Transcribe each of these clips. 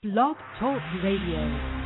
Blog Talk Radio.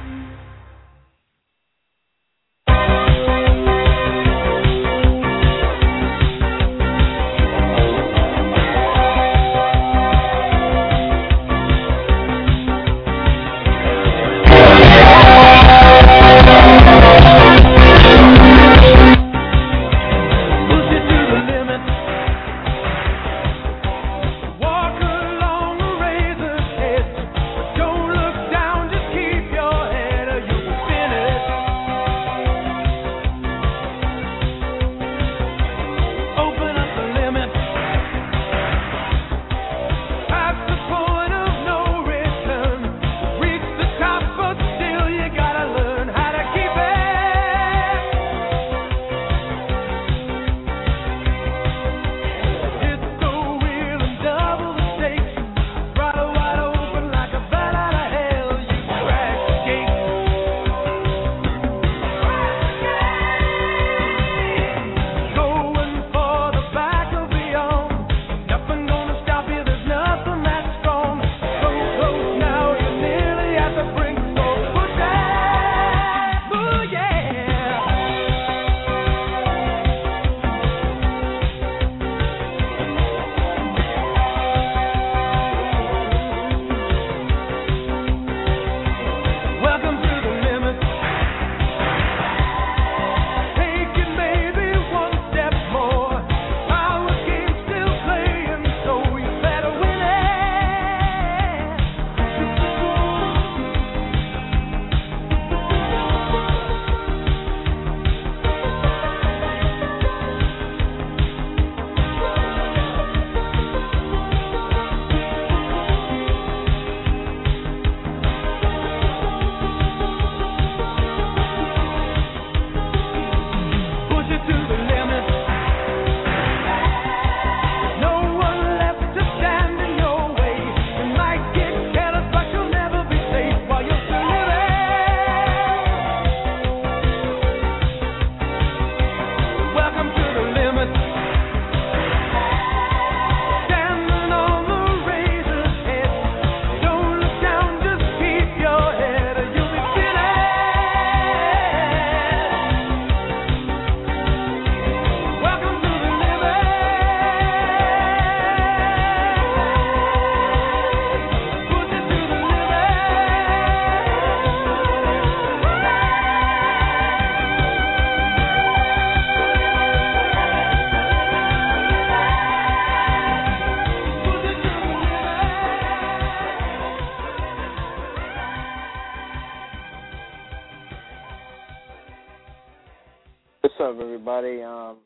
What's up, everybody?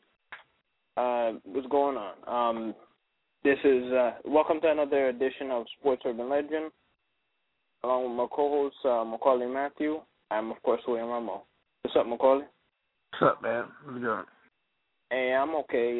What's going on? This is welcome to another edition of Sports Urban Legend, along with my co-host Macaulay Matthew. I'm of course William Ramo. What's up, Macaulay? What's up, man? What you doing? Hey, I'm okay.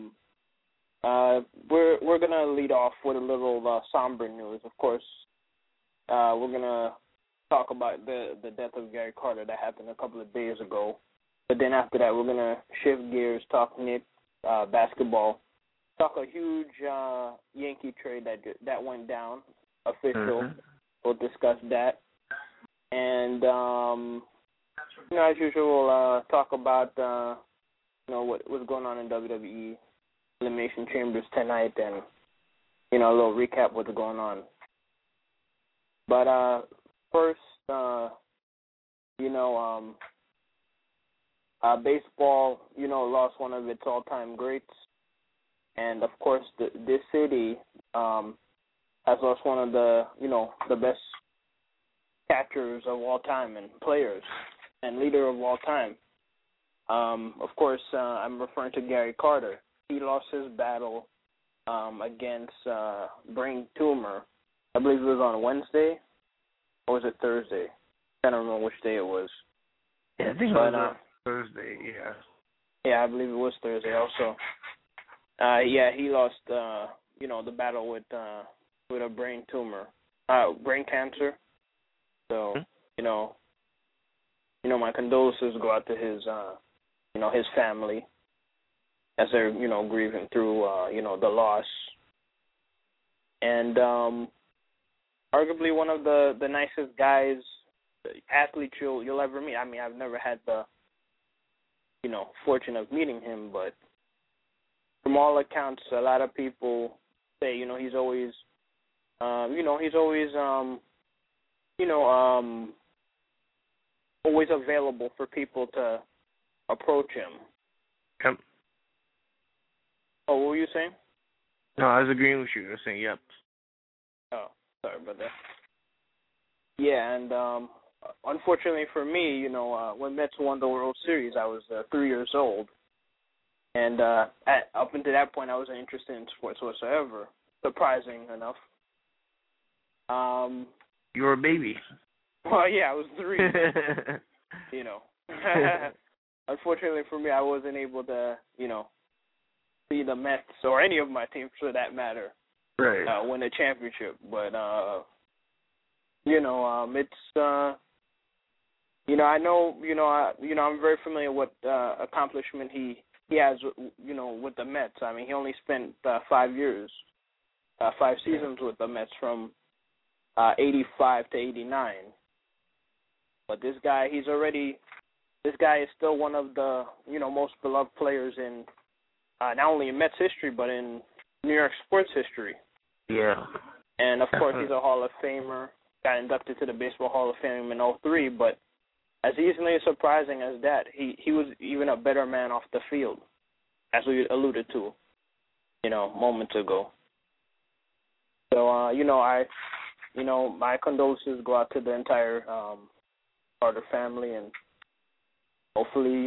We're gonna lead off with a little somber news. Of course, we're gonna talk about the death of Gary Carter that happened a couple of days ago. But then after that, we're going to shift gears, talk Knicks, basketball, talk a huge Yankee trade that went down, official. Mm-hmm. We'll discuss that. And, as usual, we'll talk about, what's going on in WWE, Elimination Chambers tonight, and, a little recap what's going on. But first, baseball, lost one of its all-time greats. And, of course, this city has lost one of the best catchers of all time and players and leader of all time. Of course, I'm referring to Gary Carter. He lost his battle against brain tumor. I believe it was on Wednesday, or was it Thursday? I don't remember which day it was. Yeah, I think it was Thursday, yeah. Yeah, I believe it was Thursday also. He lost, the battle with a brain tumor, brain cancer. So, my condolences go out to his, his family as they're, grieving through, the loss. And arguably one of the nicest guys, athletes you'll ever meet. I mean, I've never had the, fortune of meeting him, but from all accounts, a lot of people say, he's always, always available for people to approach him. Yep. Oh, what were you saying? No, I was agreeing with you. I was saying, yep. Oh, sorry about that. Yeah, and unfortunately for me, when Mets won the World Series, I was 3 years old. And up until that point, I wasn't interested in sports whatsoever, surprising enough. You were a baby. Well, yeah, I was 3. Unfortunately for me, I wasn't able to, see the Mets or any of my teams for that matter, right, win a championship. But it's I know, I'm very familiar with accomplishment he has, with the Mets. I mean, he only spent 5 years, 5 seasons with the Mets from 85 to 89. But this guy is still one of the, most beloved players in not only in Mets history, but in New York sports history. Yeah. And, of course, he's a Hall of Famer, got inducted to the Baseball Hall of Fame in 2003, but as easily as surprising as that, he was even a better man off the field, as we alluded to, moments ago. So, my condolences go out to the entire Carter family, and hopefully,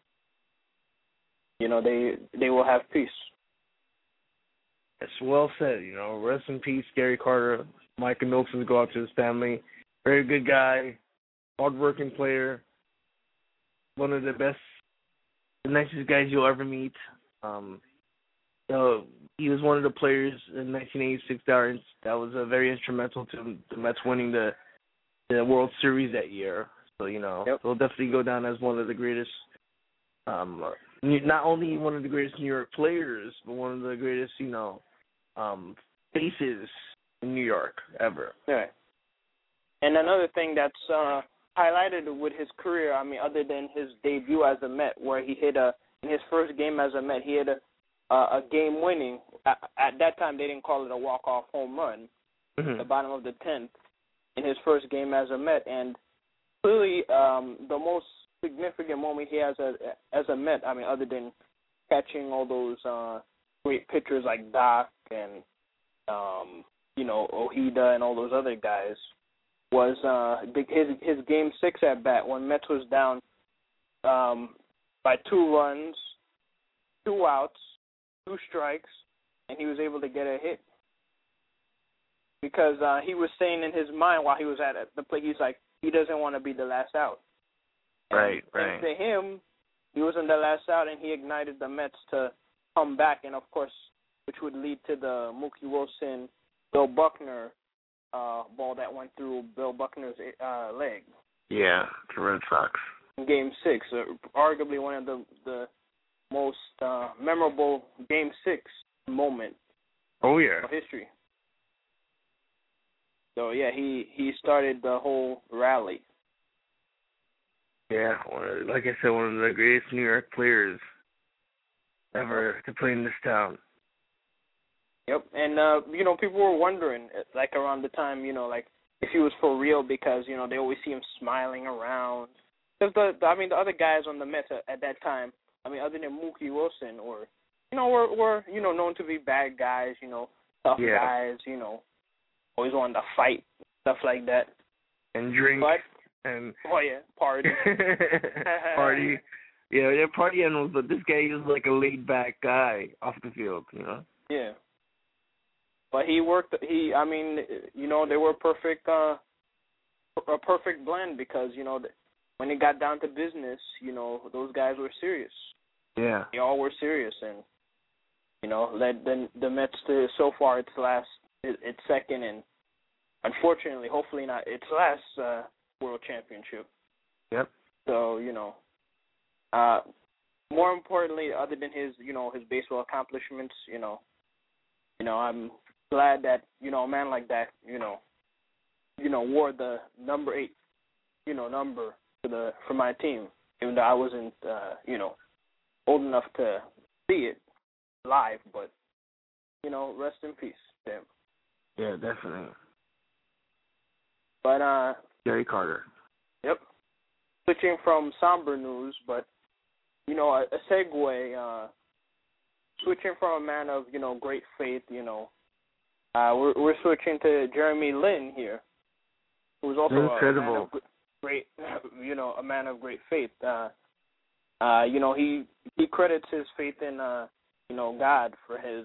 they will have peace. It's well said. Rest in peace, Gary Carter. My condolences go out to his family. Very good guy, hard-working player, one of the best, the nicest guys you'll ever meet. He was one of the players in 1986 that was very instrumental to the Mets winning the World Series that year. So, Yep. He'll definitely go down as one of the greatest, not only one of the greatest New York players, but one of the greatest, faces in New York ever. Right. And another thing that's highlighted with his career, I mean, other than his debut as a Met, where he hit in his first game as a Met, he hit a game-winning. At that time, they didn't call it a walk-off home run. Mm-hmm. The bottom of the 10th in his first game as a Met, and clearly the most significant moment he has as a Met, I mean, other than catching all those great pitchers like Doc and Ojeda and all those other guys, was his Game 6 at bat when Mets was down by 2 runs, 2 outs, 2 strikes, and he was able to get a hit. Because he was saying in his mind while he was at the plate, he's like, he doesn't want to be the last out. Right. And to him, he wasn't the last out, and he ignited the Mets to come back, and of course, which would lead to the Mookie Wilson, Bill Buckner ball that went through Bill Buckner's leg. Yeah, the Red Sox. In Game 6, arguably one of the most memorable Game 6 moment of history. So, yeah, he started the whole rally. Yeah, like I said, one of the greatest New York players ever to play in this town. Yep, and, people were wondering, like, around the time, like, if he was for real because, they always see him smiling around. Because, the other guys on the Mets at that time, I mean, other than Mookie Wilson, were known to be bad guys, tough guys, always wanted to fight, stuff like that. And drink. And party. Party. Yeah, they're party animals, but this guy is like a laid-back guy off the field, Yeah. But he worked, they were perfect, a perfect blend because, when it got down to business, those guys were serious. Yeah. They all were serious and, led the Mets to, so far, its second and, unfortunately, hopefully not, its last World Championship. Yep. So, more importantly, other than his, his baseball accomplishments, I'm glad that, a man like that, wore the number 8, number for my team, even though I wasn't, old enough to see it live. But, rest in peace, Tim. Yeah, definitely. But Gary Carter. Yep. Switching from somber news, but a segue. Switching from a man of great faith, we're switching to Jeremy Lin here, who's also incredible. a man of great, a man of great faith. He credits his faith in God for his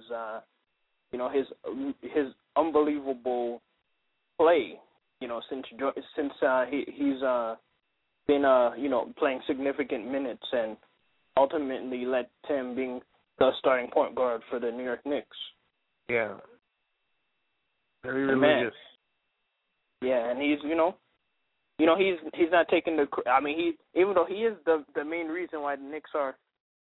his unbelievable play. Since he's been playing significant minutes and ultimately led to him being the starting point guard for the New York Knicks. Yeah. Very religious. Yeah, and he's he's not taking the. I mean, even though he is the main reason why the Knicks are,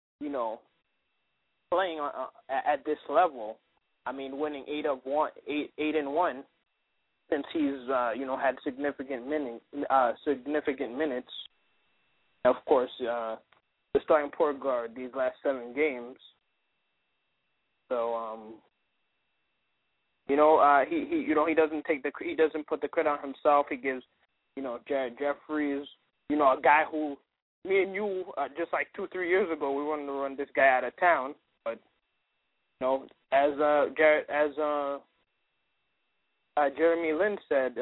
playing at this level. I mean, winning 8-1 since he's had significant minutes. Of course, the starting point guard these last 7 games. So he doesn't put the credit on himself. He gives Jared Jeffries, a guy who me and you just like 2-3 years ago we wanted to run this guy out of town, but as Jeremy Lin said,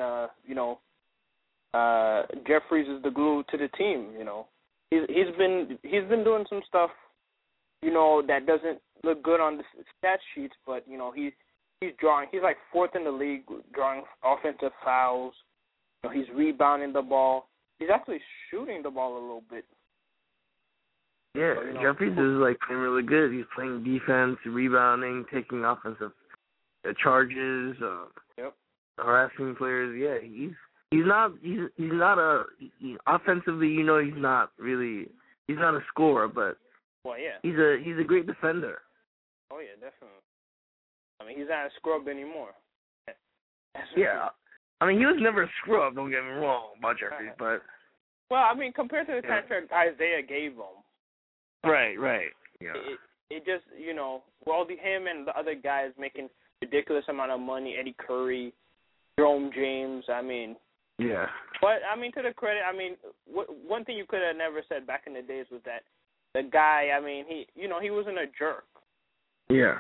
Jeffries is the glue to the team. He's been doing some stuff, that doesn't look good on the stat sheets, but he's drawing. He's like 4th in the league drawing offensive fouls. He's rebounding the ball. He's actually shooting the ball a little bit. Yeah, so, Jeffries is like playing really good. He's playing defense, rebounding, taking offensive charges, harassing players. Yeah, he's not offensively. He's not a scorer, but he's a great defender. Oh yeah, definitely. I mean, he's not a scrub anymore. Yeah, I mean he was never a scrub. Don't get me wrong about Jeffries, but well, I mean compared to the contract Isaiah gave him. Right. Yeah. It just him and the other guys making ridiculous amount of money. Eddie Curry, Jerome James. I mean. Yeah. But I mean, to the credit, I mean, one thing you could have never said back in the days was that the guy. I mean, he wasn't a jerk. Yeah.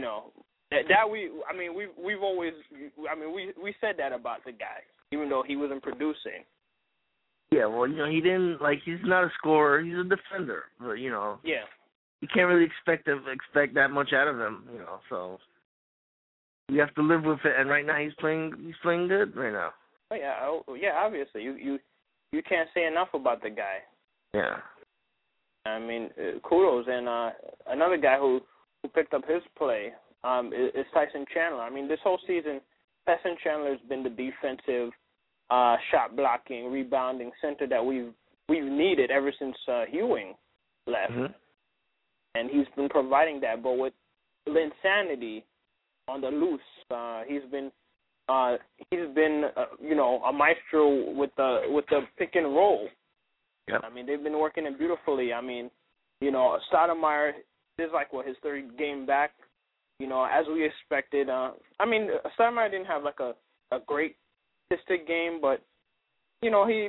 We've always. I mean, we said that about the guy, even though he wasn't producing. Yeah, well, he didn't he's not a scorer. He's a defender, but Yeah. You can't really expect that much out of him, So you have to live with it. And right now he's playing good right now. Oh yeah, obviously you can't say enough about the guy. Yeah. I mean, kudos. And another guy who picked up his play is Tyson Chandler. I mean, this whole season, Tyson Chandler has been the defensive, shot blocking, rebounding center that we've needed ever since Ewing left, and he's been providing that. But with Linsanity on the loose, he's been a maestro with the pick and roll. Yep. I mean, they've been working it beautifully. I mean, Stoudemire is his 3rd game back. As we expected. I mean, Stoudemire didn't have a great statistic game, but he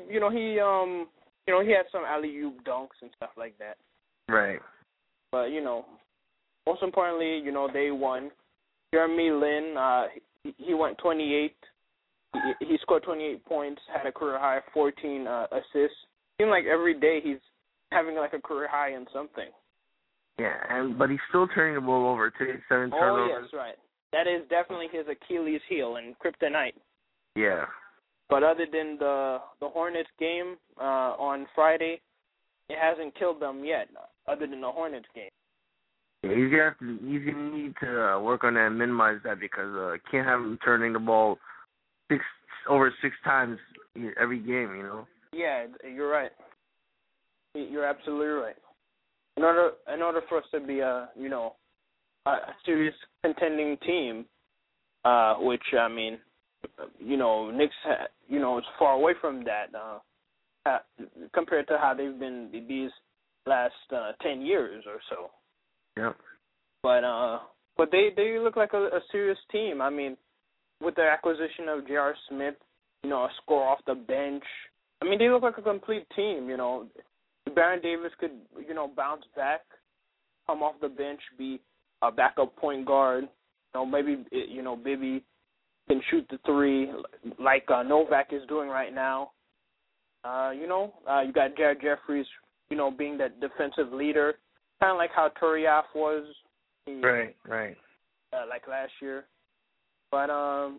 had some alley-oop dunks and stuff like that. Right. But most importantly, they won. Jeremy Lin, he went 28. He scored 28 points, had a career high 14 assists. Seemed like every day he's having a career high in something. Yeah, but he's still turning the ball over too. 7 turnovers. Oh yes, right. That is definitely his Achilles heel and kryptonite. Yeah. But other than the Hornets game on Friday, it hasn't killed them yet. Other than the Hornets game. Yeah, he's gonna need to work on that and minimize that because can't have him turning the ball over 6 times every game. Yeah, you're right. You're absolutely right. In order for us to be a serious contending team, which I mean, Knicks it's far away from that compared to how they've been these last 10 years or so. Yeah. But they look like a serious team. I mean, with their acquisition of J.R. Smith, a score off the bench. I mean, they look like a complete team. Baron Davis could bounce back, come off the bench, be a backup point guard. Maybe Bibby can shoot the three like Novak is doing right now. You got Jared Jeffries, being that defensive leader, kind of like how Turiaf was. Right. Like last year. But,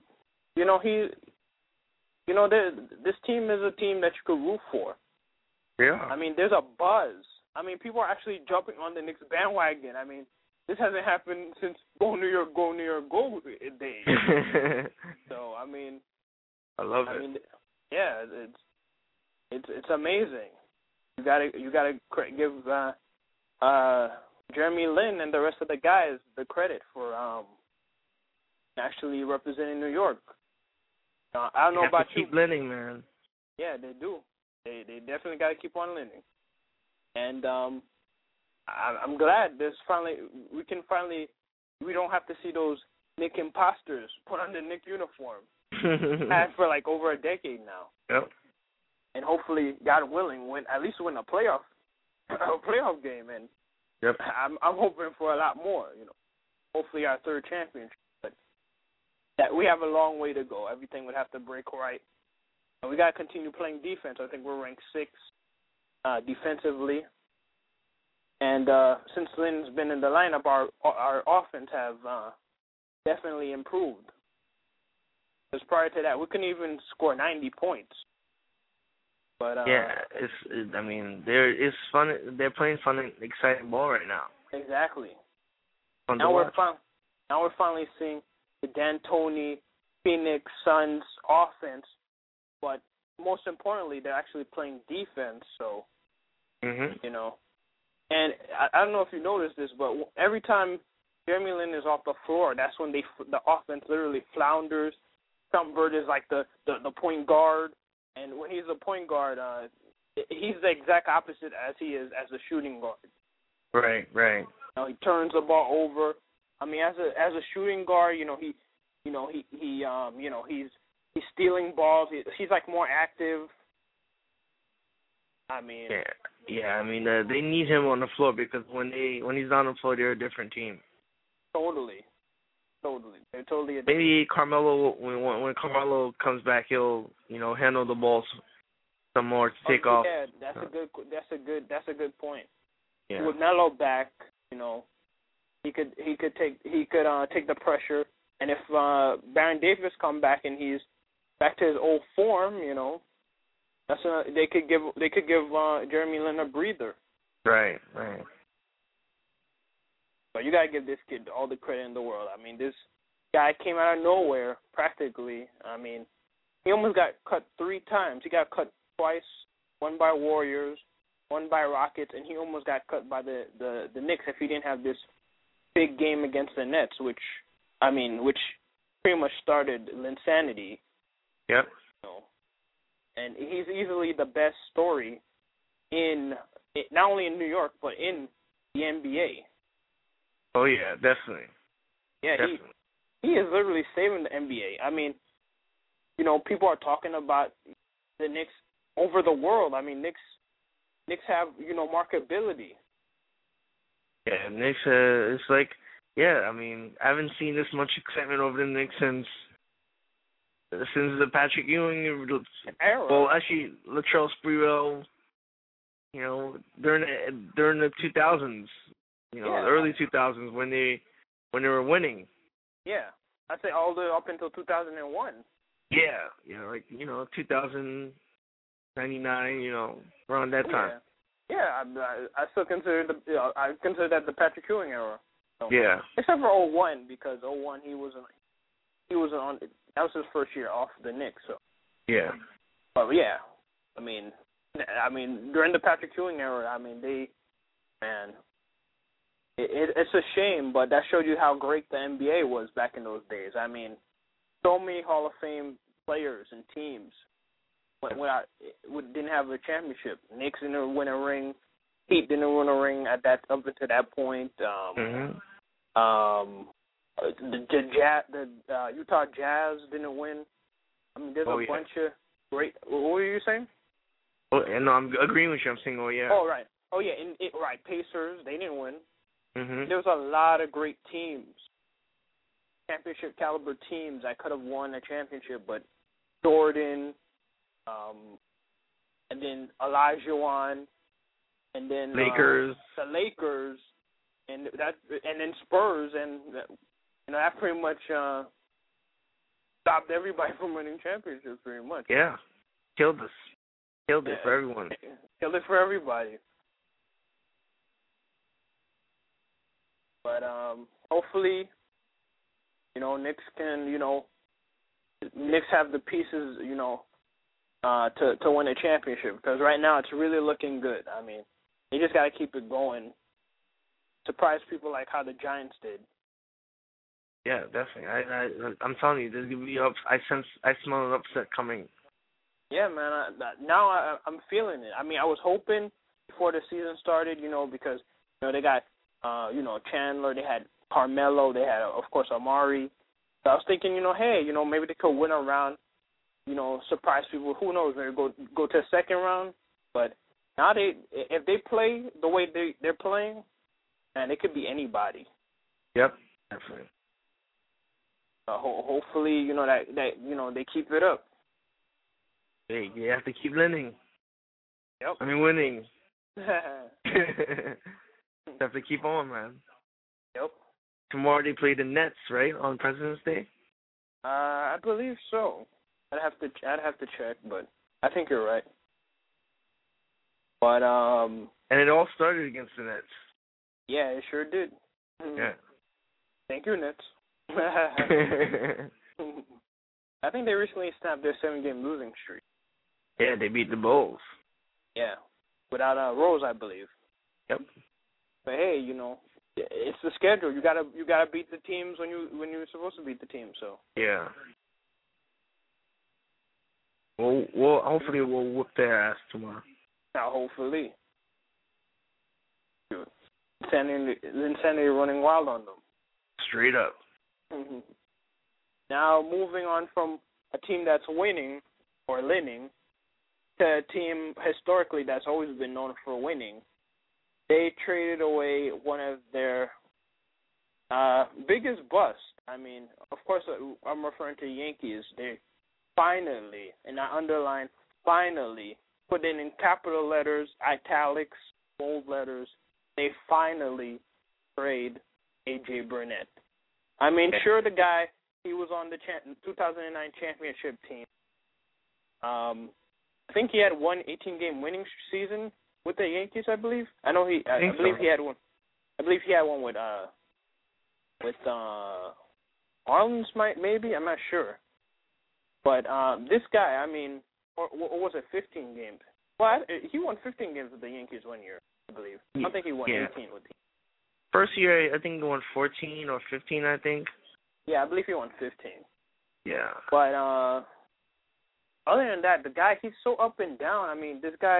this team is a team that you could root for. Yeah. I mean, there's a buzz. I mean, people are actually jumping on the Knicks bandwagon. I mean, this hasn't happened since Go New York, Go days. So, I mean, I love it. Yeah, it's amazing. You gotta give Jeremy Lin and the rest of the guys the credit for actually representing New York. I don't know about you. Keep winning, man. Yeah, they do. They definitely got to keep on winning. And I'm glad we don't have to see those Knick imposters put on the Knick uniform. Had for like over a decade now. Yep. And hopefully, God willing, win a playoff game. And yep. I'm hoping for a lot more. Hopefully our third championship. But that we have a long way to go. Everything would have to break right. And we got to continue playing defense. I think we're ranked 6th defensively. And since Lynn's been in the lineup, our offense have definitely improved. Because prior to that, we couldn't even score 90 points. But it's fun. They're playing fun and exciting ball right now. Exactly. Fun now to watch. We're finally seeing the D'Antoni, Phoenix Suns offense, but most importantly, they're actually playing defense. So, and I don't know if you noticed this, but every time Jeremy Lin is off the floor, that's when the offense literally flounders. Bird is like the point guard, and when he's a point guard, he's the exact opposite as he is as a shooting guard. Right. He turns the ball over. I mean, as a shooting guard, he's stealing balls. He's like more active. I mean, yeah. I mean, they need him on the floor because when he's on the floor, they're a different team. Totally. They're totally. Maybe Carmelo, when Carmelo comes back, he'll handle the balls some more to take off. Yeah, that's a good point. Yeah. With Melo back, he could take the pressure, and if Baron Davis come back and he's back to his old form, they could give Jeremy Lin a breather. Right. But you gotta give this kid all the credit in the world. I mean, this guy came out of nowhere practically. I mean, he almost got cut 3 times. He got cut twice, one by Warriors, one by Rockets, and he almost got cut by the Knicks if he didn't have this big game against the Nets, which pretty much started Linsanity. Yep. And he's easily the best story not only in New York but in the NBA. Oh yeah, definitely. Yeah, definitely. He is literally saving the NBA. I mean, people are talking about the Knicks over the world. I mean, Knicks have marketability. Yeah, Knicks. It's like, I mean, I haven't seen this much excitement over the Knicks since the Patrick Ewing era. Well, actually, Latrell Sprewell. During the 2000s. The early 2000s when they were winning. Yeah, I'd say all the way up until 2001. Yeah, like 2000, 99, around that time. Yeah, I still consider that the Patrick Ewing era. So. Yeah. Except for 01 because 01 he wasn't on. That was his first year off the Knicks. So. Yeah. But yeah, I mean during the Patrick Ewing era, It's a shame, but that showed you how great the NBA was back in those days. I mean, so many Hall of Fame players and teams didn't have a championship. Knicks didn't win a ring. Heat didn't win a ring up until that point. The Utah Jazz didn't win. I mean, there's a bunch of great. What were you saying? Oh, no, I'm agreeing with you. I'm saying, oh yeah. Oh right. Oh yeah. Right. Pacers, they didn't win. Mm-hmm. There was a lot of great teams, championship caliber teams that could have won a championship, but Jordan, and then Olajuwon, and then Lakers, the Lakers, and then Spurs, and that pretty much stopped everybody from winning championships, pretty much. Yeah, killed it for everyone. Killed it for everybody. But hopefully, Knicks can, Knicks have the pieces, to win a championship, because right now it's really looking good. I mean, they just got to keep it going. Surprise people like how the Giants did. Yeah, definitely. I'm telling you, there's gonna be I smell an upset coming. Yeah, man. Now I'm feeling it. I mean, I was hoping before the season started, because they got Chandler, they had Carmelo, they had of course Amari. So I was thinking, hey, maybe they could win a round, surprise people. Who knows? Maybe go to the second round. But now if they play the way they're playing, man, it could be anybody. Yep, definitely. Hopefully, that they keep it up. Hey, you have to keep winning. Yep. I mean, winning. Have to keep on, man. Yep. Tomorrow they play the Nets, right, on President's Day? I believe so. I'd have to check, but I think you're right. But and it all started against the Nets. Yeah, it sure did. Yeah. Thank you, Nets. I think they recently snapped their 7-game losing streak. Yeah, they beat the Bulls. Yeah, without Rose, I believe. Yep. But hey, it's the schedule. You gotta beat the teams when you're supposed to beat the team. So. Yeah. Well, hopefully we'll whoop their ass tomorrow. Now, hopefully. Dude, Insanity running wild on them. Straight up. Mm-hmm. Now, moving on from a team that's winning or winning to a team historically that's always been known for winning. They traded away one of their biggest busts. I mean, of course, I'm referring to Yankees. They finally, and I underline finally, put in capital letters, italics, bold letters, they finally trade A.J. Burnett. I mean, sure, the guy, he was on the 2009 championship team. I think he had one 18-game winning season with the Yankees, I believe. I believe he had one. I believe he had one with Marlins, maybe. I'm not sure. But this guy, I mean, or was it 15 games? Well, he won 15 games with the Yankees one year, I believe. I don't think he won 18 with the First year, I think he won 14 or 15, I think. Yeah, I believe he won 15. Yeah. But other than that, the guy, he's so up and down. I mean, this guy,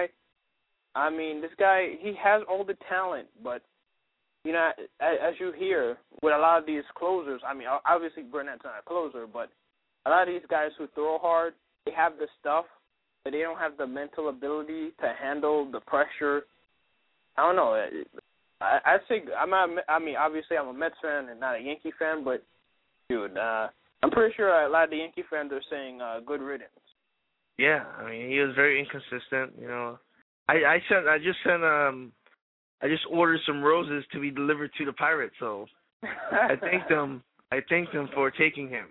he has all the talent, but, as you hear with a lot of these closers, I mean, obviously Burnett's not a closer, but a lot of these guys who throw hard, they have the stuff, but they don't have the mental ability to handle the pressure. I don't know. I'd say, obviously I'm a Mets fan and not a Yankee fan, but, dude, I'm pretty sure a lot of the Yankee fans are saying good riddance. Yeah, I mean, he was very inconsistent, I just ordered some roses to be delivered to the Pirates, so I thanked them for taking him.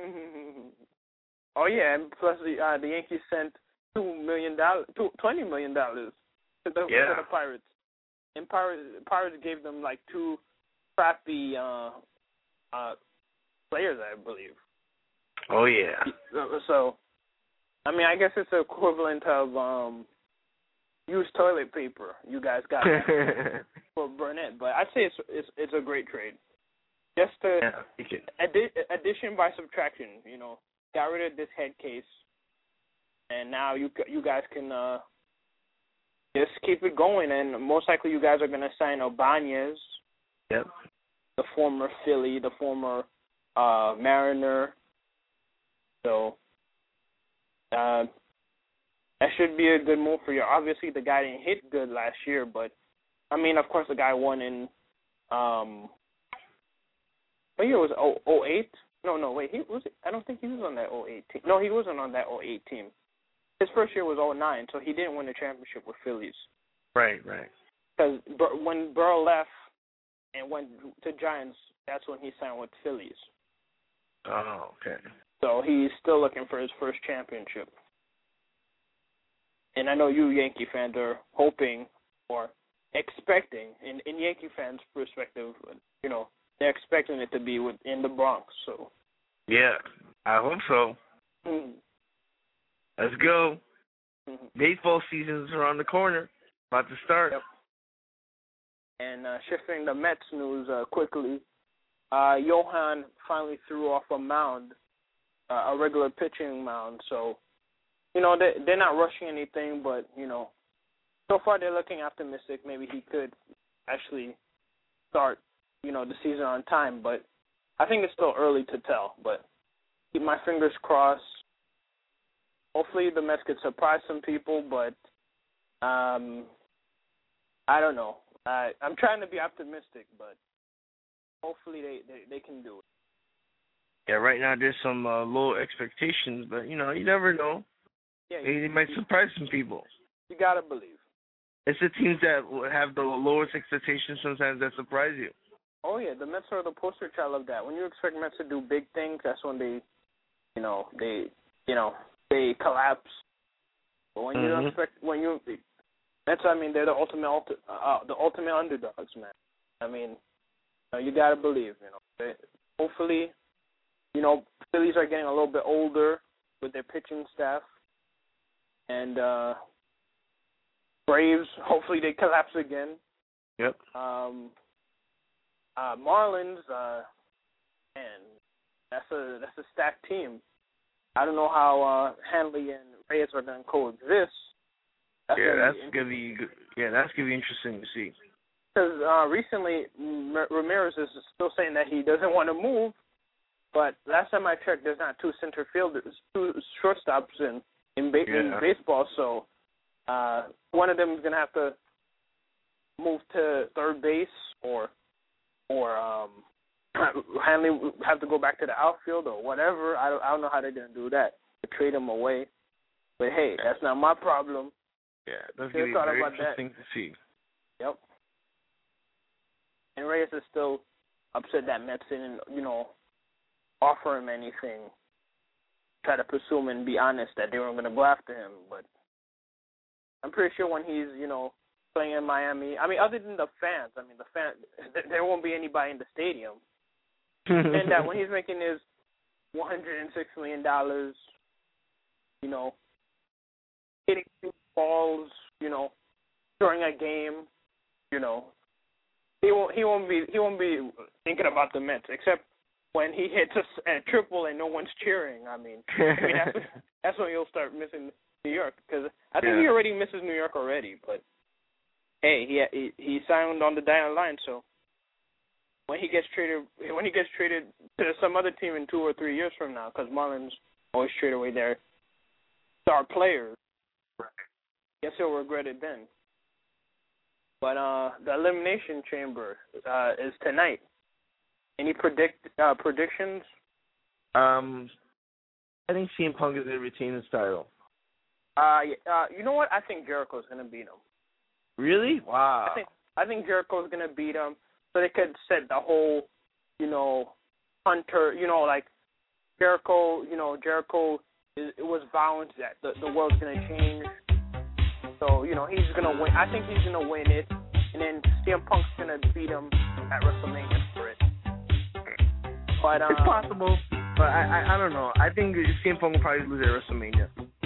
Oh yeah, and plus the Yankees sent $20 million to the Pirates, and Pirates gave them like two crappy players, I believe. Oh yeah. So, I mean, I guess it's the equivalent of used toilet paper. You guys got for Burnett, but I'd say it's a great trade. Just addition by subtraction, got rid of this head case. and now you guys can just keep it going. And most likely, you guys are going to sign Ibanez. Yep. The former Philly, the former Mariner. So that should be a good move for you. Obviously, the guy didn't hit good last year, but I mean, of course, the guy won in what year was it? 08? No, wait. I don't think he was on that 08 team. No, he wasn't on that 08 team. His first year was 09, so he didn't win the championship with Phillies. Right. Because when Burrow left and went to Giants, that's when he signed with Phillies. Oh, okay. So he's still looking for his first championship. And I know you Yankee fans are hoping or expecting, in Yankee fans' perspective, you know, they're expecting it to be in the Bronx. So yeah, I hope so. Mm-hmm. Let's go. Mm-hmm. Baseball season's around the corner. About to start. Yep. And shifting the Mets news quickly, Johan finally threw off a mound, a regular pitching mound. So, you know, they're not rushing anything, but, you know, so far they're looking optimistic. Maybe he could actually start, you know, the season on time. But I think it's still early to tell. But keep my fingers crossed. Hopefully the Mets could surprise some people, but I don't know. I'm trying to be optimistic, but hopefully they can do it. Yeah, right now there's some low expectations, but, you know, you never know. Yeah, They might surprise some people. You got to believe. It's the teams that have the lowest expectations sometimes that surprise you. Oh, yeah, the Mets are the poster child of that. When you expect Mets to do big things, that's when they collapse. But when you expect, Mets, I mean, they're the ultimate underdogs, man. I mean, you got to believe, you know. Hopefully, you know, Phillies are getting a little bit older with their pitching staff. And Braves, hopefully they collapse again. Yep. Marlins, man, that's a stacked team. I don't know how Hanley and Reyes are going to coexist. That's gonna be interesting to see. Because recently Ramirez is still saying that he doesn't want to move, but last time I checked, there's not two shortstops in baseball, so one of them is going to have to move to third base, or Hanley have to go back to the outfield or whatever. I don't know how they're going to do that, to trade him away. But, hey, that's not my problem. Yeah, that's going to be very interesting to see. Yep. And Reyes is still upset that Mets didn't, you know, offer him anything, try to pursue him and be honest that they weren't going to go after him. But I'm pretty sure when he's, you know, playing in Miami, I mean, other than the fans, there won't be anybody in the stadium. And that when he's making his $106 million, you know, hitting balls, you know, during a game, you know, he won't be thinking about the Mets, except when he hits a triple and no one's cheering. I mean that's when he'll start missing New York, because I think he already misses New York already. But hey, he signed on the dotted line, so when he gets traded to some other team in 2 or 3 years from now, because Marlins always trade away their star players, guess he'll regret it then. But the Elimination Chamber is tonight. Any predictions? I think CM Punk is going to retain his title. You know what? I think Jericho's going to beat him. Really? Wow. I think Jericho's going to beat him, so they could set the whole, you know, Hunter, you know, like Jericho, you know, it was vowing that the world's going to change. So, you know, he's going to win. I think he's going to win it, and then CM Punk's going to beat him at WrestleMania for it. But, it's possible, but I don't know. I think CM Punk will probably lose at WrestleMania.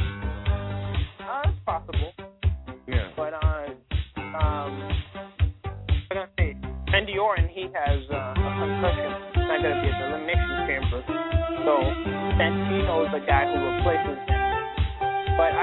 It's possible. Yeah. But, I'm going to say, Randy Orton, he has a concussion. He's not going to be at the Elimination Chamber. So, Santino is the guy who replaces him. But I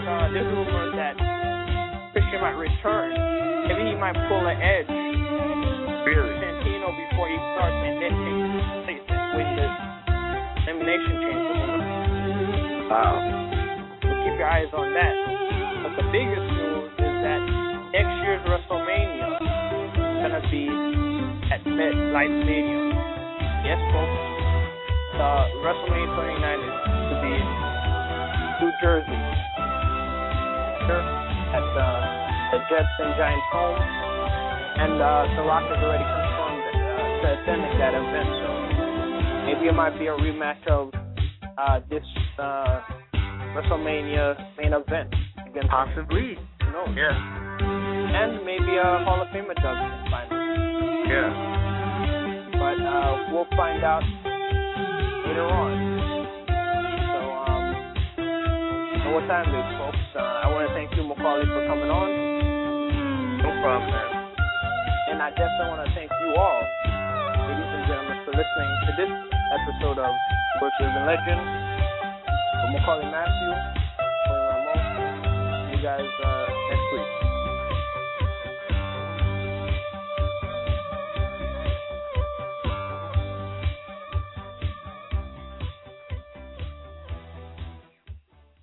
there's rumors that Christian might return. Maybe he might pull an edge. Really? Santino before he starts and then takes place and win the elimination chamber. Wow. So keep your eyes on that. But the biggest news is that next year's WrestleMania is gonna be at MetLife Stadium. Yes, folks. WrestleMania 29 is to be in New Jersey. At the Jets and Giants home. And The Rock has already confirmed to attending that event. So maybe it might be a rematch of this WrestleMania main event against Possibly. Who knows? Yeah. And maybe a Hall of Fame induction finally. Yeah. But we'll find out later on. So what time it is, folks? I want to thank you, Macaulay, for coming on. No problem, man. And I definitely want to thank you all, ladies and gentlemen, for listening to this episode of Sports Living Legend. For Macaulay Matthew, Tony Ramon, see you guys next week.